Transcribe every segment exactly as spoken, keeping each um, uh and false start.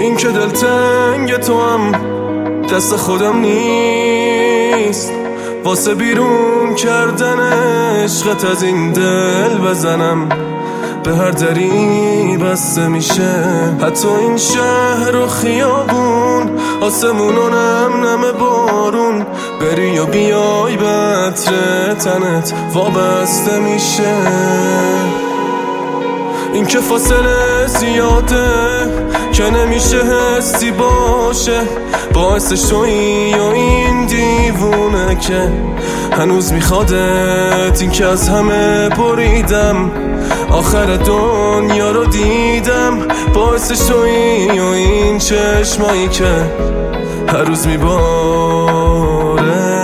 این که دلتنگ تو هم دست خودم نیست، واسه بیرون کردن عشقت از این دل بزنم. به هر دری بسته میشه، حتی این شهر و خیابون، آسمون و نم نم بارون. بری و بیای به عطر تنت وابسته میشه. این که فاصله زیاده که نمیشه حسی باشه، باعثش تویی و این دیوونه که هنوز میخوادت. این که از همه بریدم، آخر دنیا رو دیدم، باعثش تویی و این چشمایی که هر روز میباره.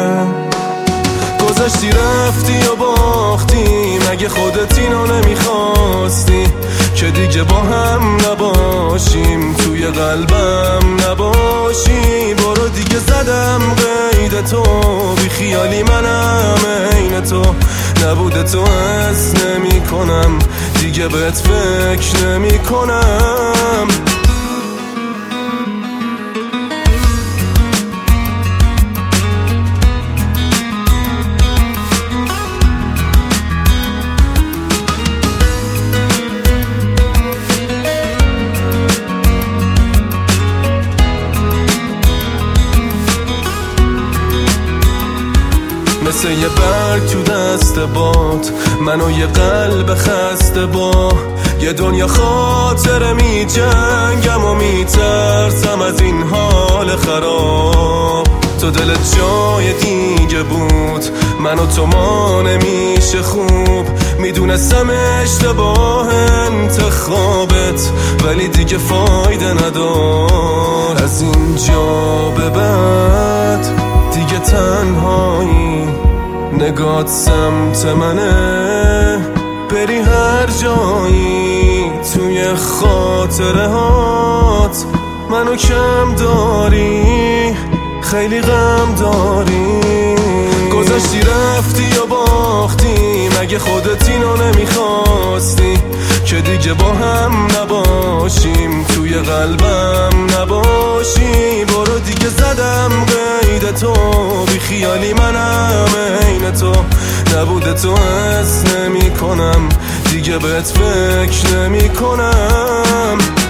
گذشتی رفتی و باختی، مگه خودت اینو نمیخواستی که دیگه با هم نباشیم، توی قلبم نباشی؟ برو دیگه زدم قید تو، بی خیالی منم عین تو، نبوده تو حس نمی کنم، دیگه بهت فکر نمی کنم. مثل یه برگ تو دست باد، منو یه قلب خسته با یه دنیا خاطره می جنگم و می ترسم از این حال خراب. تو دلت جای دیگه بود، من و تو ما نمیشه خوب. میدونستم اشتباه انتخابت، ولی دیگه فایده ندار. از اینجا به بعد دیگه تنهایی، نگات سمت منه، بری هر جایی. توی خاطره هات منو کم داری، خیلی غم داری. گذشتی رفتی و باختی، مگه خودت اینو نمیخواستی که دیگه با هم نباشیم، توی قلبم نباشی؟ برو دیگه زدم قید تو، بی خیالی منم عین تو، نبوده تو حس نمی کنم، دیگه بهت فکر نمی کنم.